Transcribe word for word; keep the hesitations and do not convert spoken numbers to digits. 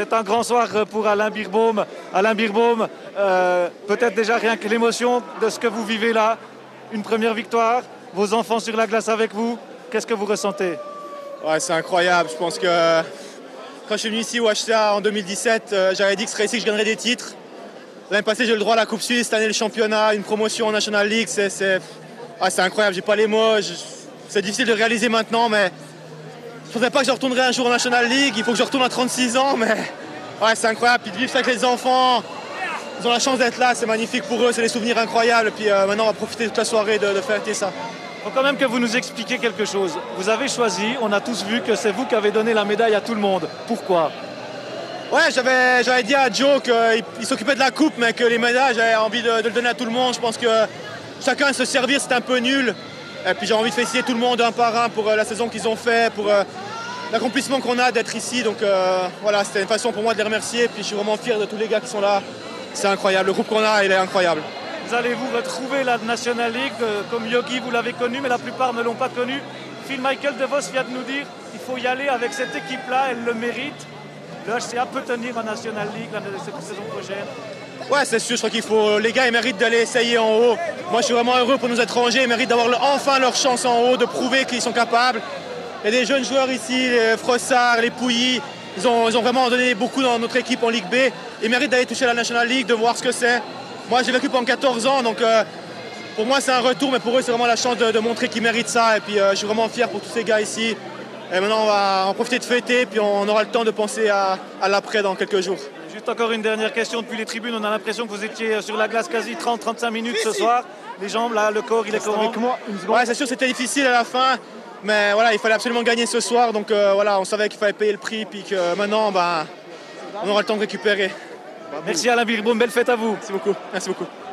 C'est un grand soir pour Alain Birbaume. Alain Birbaume, euh, peut-être déjà rien que l'émotion de ce que vous vivez là. Une première victoire, vos enfants sur la glace avec vous. Qu'est-ce que vous ressentez? Ouais, c'est incroyable. Je pense que quand je suis venu ici au H C A en deux mille dix-sept, euh, j'avais dit que ce serait ici que je gagnerais des titres. L'année passée, j'ai eu le droit à la Coupe Suisse, cette année le championnat, une promotion en National League. C'est, c'est... Ouais, c'est incroyable, j'ai pas les mots. Je... C'est difficile de réaliser maintenant, mais je ne pensais pas que je retournerais un jour en National League. Il faut que je retourne à trente-six ans, mais ouais, c'est incroyable. Puis de vivre ça avec les enfants, ils ont la chance d'être là, c'est magnifique pour eux, c'est des souvenirs incroyables. Puis euh, maintenant, on va profiter toute la soirée de, de fêter ça. Il faut quand même que vous nous expliquiez quelque chose. Vous avez choisi, on a tous vu que c'est vous qui avez donné la médaille à tout le monde. Pourquoi? Ouais, j'avais, j'avais dit à Joe qu'il s'occupait de la coupe, mais que les médailles, j'avais envie de, de le donner à tout le monde. Je pense que chacun se servir, c'est un peu nul. Et puis j'ai envie de féliciter tout le monde un par un pour euh, la saison qu'ils ont fait, pour euh, l'accomplissement qu'on a d'être ici. Donc euh, voilà, c'était une façon pour moi de les remercier. Puis je suis vraiment fier de tous les gars qui sont là. C'est incroyable, le groupe qu'on a, il est incroyable. Vous allez vous retrouver la National League, euh, comme Yogi, vous l'avez connu, mais la plupart ne l'ont pas connu. Phil Michael DeVos vient de nous dire qu'il faut y aller avec cette équipe-là, elle le mérite. Le H C A peut tenir en National League la saison prochaine. Ouais, c'est sûr, je crois qu'il faut. Les gars, ils méritent d'aller essayer en haut. Moi, je suis vraiment heureux pour nos étrangers. Ils méritent d'avoir le, enfin leur chance en haut, de prouver qu'ils sont capables. Il y a des jeunes joueurs ici, les Frossard, les Pouilly. Ils ont, ils ont vraiment donné beaucoup dans notre équipe en Ligue B. Ils méritent d'aller toucher la National League, de voir ce que c'est. Moi, j'ai vécu pendant quatorze ans, donc euh, pour moi, c'est un retour, mais pour eux, c'est vraiment la chance de, de montrer qu'ils méritent ça. Et puis, euh, je suis vraiment fier pour tous ces gars ici. Et maintenant, on va en profiter de fêter, puis on aura le temps de penser à, à l'après dans quelques jours. Juste encore une dernière question. Depuis les tribunes, on a l'impression que vous étiez sur la glace quasi trente à trente-cinq minutes ce soir. Les jambes, là, le corps, il est comment? Avec moi, une seconde. Ouais, c'est sûr, c'était difficile à la fin. Mais voilà, il fallait absolument gagner ce soir. Donc euh, voilà, on savait qu'il fallait payer le prix, puis que maintenant, ben, on aura le temps de récupérer. Merci Alain Birbaume, belle fête à vous. Merci beaucoup. Merci beaucoup.